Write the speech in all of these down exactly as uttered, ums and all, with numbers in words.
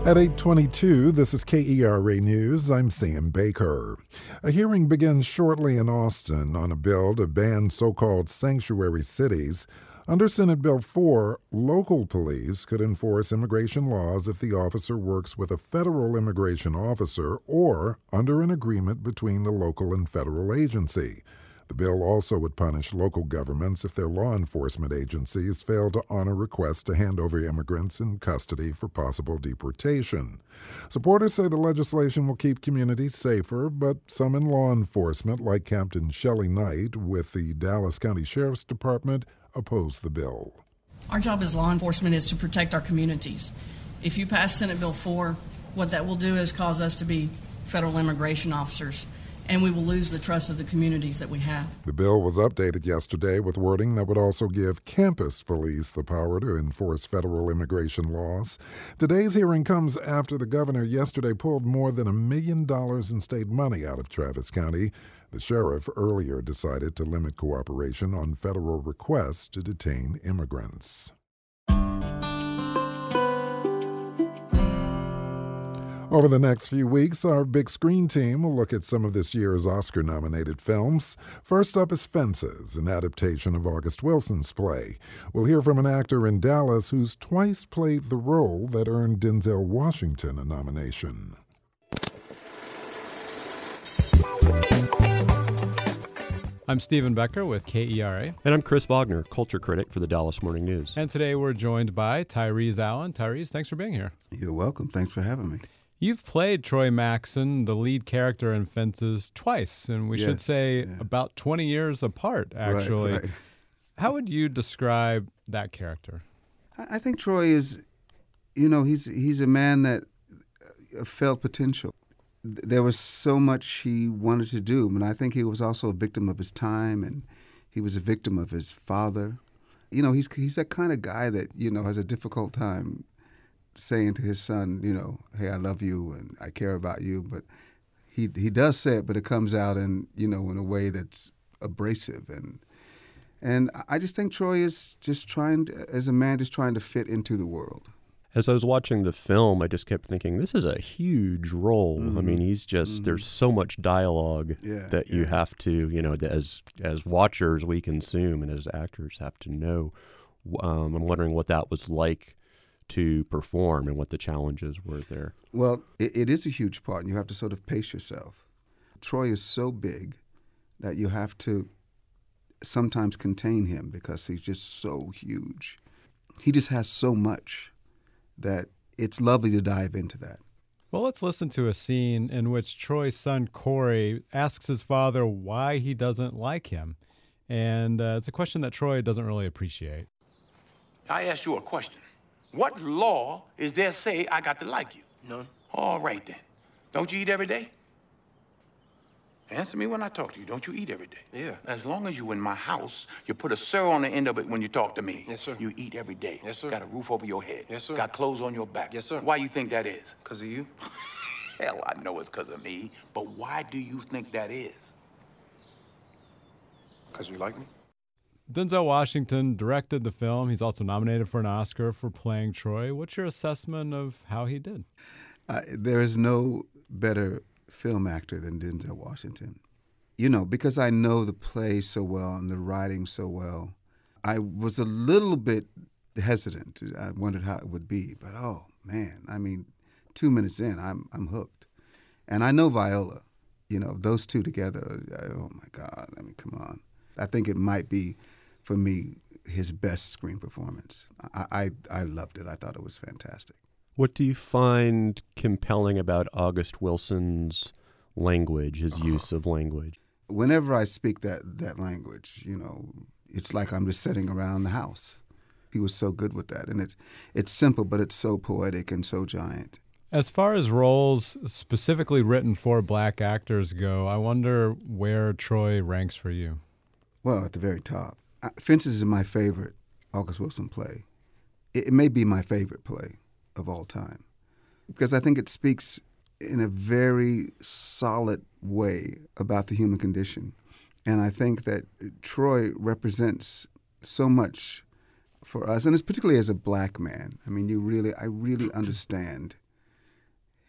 At eight twenty-two, this is K E R A News. I'm Sam Baker. A hearing begins shortly in Austin on a bill to ban so-called sanctuary cities. Under Senate Bill four, local police could enforce immigration laws if the officer works with a federal immigration officer or under an agreement between the local and federal agency. The bill also would punish local governments if their law enforcement agencies fail to honor requests to hand over immigrants in custody for possible deportation. Supporters say the legislation will keep communities safer, but some in law enforcement, like Captain Shelley Knight with the Dallas County Sheriff's Department, oppose the bill. Our job as law enforcement is to protect our communities. If you pass Senate Bill four, what that will do is cause us to be federal immigration officers, and we will lose the trust of the communities that we have. The bill was updated yesterday with wording that would also give campus police the power to enforce federal immigration laws. Today's hearing comes after the governor yesterday pulled more than a million dollars in state money out of Travis County. The sheriff earlier decided to limit cooperation on federal requests to detain immigrants. Over the next few weeks, our big screen team will look at some of this year's Oscar-nominated films. First up is Fences, an adaptation of August Wilson's play. We'll hear from an actor in Dallas who's twice played the role that earned Denzel Washington a nomination. I'm Stephen Becker with K E R A. And I'm Chris Wagner, culture critic for the Dallas Morning News. And today we're joined by Tyrese Allen. Tyrese, thanks for being here. You're welcome. Thanks for having me. You've played Troy Maxson, the lead character in Fences, twice, and we yes, should say yeah. about twenty years apart, actually. Right, right. How would you describe that character? I think Troy is, you know, he's he's a man that felt potential. There was so much he wanted to do, but I think he was also a victim of his time, and he was a victim of his father. You know, he's he's that kind of guy that, you know, has a difficult time saying to his son, you know, hey, I love you and I care about you, but he he does say it, but it comes out in, you know, in a way that's abrasive. And and I just think Troy is just trying to, as a man, just trying to fit into the world. As I was watching the film, I just kept thinking, this is a huge role. Mm-hmm. I mean, he's just, mm-hmm. there's so much dialogue yeah, that yeah. you have to, you know, as as watchers we consume and as actors have to know. Um, I'm wondering what that was like to perform and what the challenges were there. Well, it, it is a huge part, and you have to sort of pace yourself. Troy is so big that you have to sometimes contain him because he's just so huge. He just has so much that it's lovely to dive into that. Well, let's listen to a scene in which Troy's son, Corey, asks his father why he doesn't like him. And uh, it's a question that Troy doesn't really appreciate. I asked you a question. What law is there say I got to like you? None. All right, then. Don't you eat every day? Answer me when I talk to you. Don't you eat every day? Yeah. As long as you in my house, you put a sir on the end of it when you talk to me. Yes, sir. You eat every day. Yes, sir. Got a roof over your head. Yes, sir. Got clothes on your back. Yes, sir. Why you think that is? Because of you? Hell, I know it's because of me. But why do you think that is? Because you like me? Denzel Washington directed the film. He's also nominated for an Oscar for playing Troy. What's your assessment of how he did? Uh, there is no better film actor than Denzel Washington. You know, because I know the play so well and the writing so well, I was a little bit hesitant. I wondered how it would be, but oh man, I mean, two minutes in, I'm I'm hooked. And I know Viola, you know, those two together, oh my God, I mean, come on. I think it might be, for me, his best screen performance. I, I, I loved it. I thought it was fantastic. What do you find compelling about August Wilson's language, his Oh. use of language? Whenever I speak that, that language, you know, it's like I'm just sitting around the house. He was so good with that. And it's, it's simple, but it's so poetic and so giant. As far as roles specifically written for black actors go, I wonder where Troy ranks for you. Well, at the very top. Fences is my favorite August Wilson play. It, it may be my favorite play of all time because I think it speaks in a very solid way about the human condition. And I think that Troy represents so much for us, and it's particularly as a black man. I mean, you really, I really understand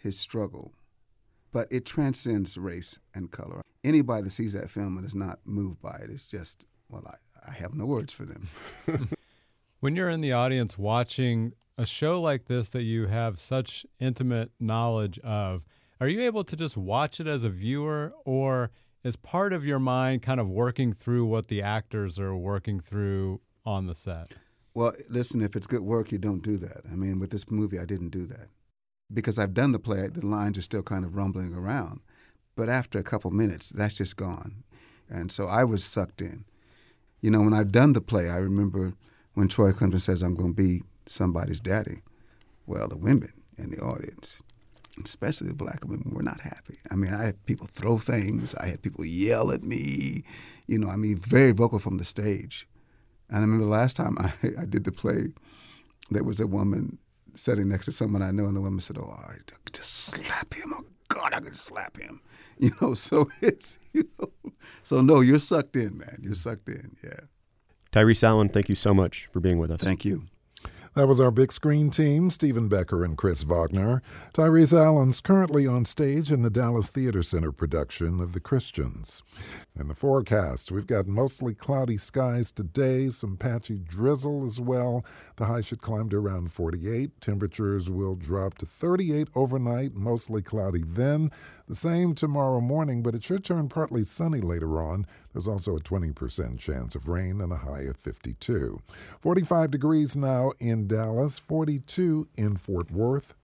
his struggle. But it transcends race and color. Anybody that sees that film and is not moved by it is just, well, I, I have no words for them. When you're in the audience watching a show like this that you have such intimate knowledge of, are you able to just watch it as a viewer, or is part of your mind kind of working through what the actors are working through on the set? Well, listen, if it's good work, you don't do that. I mean, with this movie, I didn't do that. Because I've done the play, the lines are still kind of rumbling around. But after a couple minutes, that's just gone. And so I was sucked in. You know, when I've done the play, I remember when Troy comes and says, I'm going to be somebody's daddy. Well, the women in the audience, especially the black women, were not happy. I mean, I had people throw things. I had people yell at me. You know, I mean, very vocal from the stage. And I remember the last time I, I did the play, there was a woman sitting next to someone I know, and the woman said, oh, I could just slap him. Oh, God, I could just slap him. You know, so it's, you know, so no, you're sucked in, man. You're sucked in, yeah. Tyrese Allen, thank you so much for being with us. Thank you. That was our big screen team, Stephen Becker and Chris Wagner. Tyrese Allen's currently on stage in the Dallas Theater Center production of The Christians. In the forecast, we've got mostly cloudy skies today, some patchy drizzle as well. The high should climb to around forty-eight. Temperatures will drop to thirty-eight overnight, mostly cloudy then. The same tomorrow morning, but it should turn partly sunny later on. There's also a twenty percent chance of rain and a high of fifty-two. forty-five degrees now in Dallas, forty-two in Fort Worth.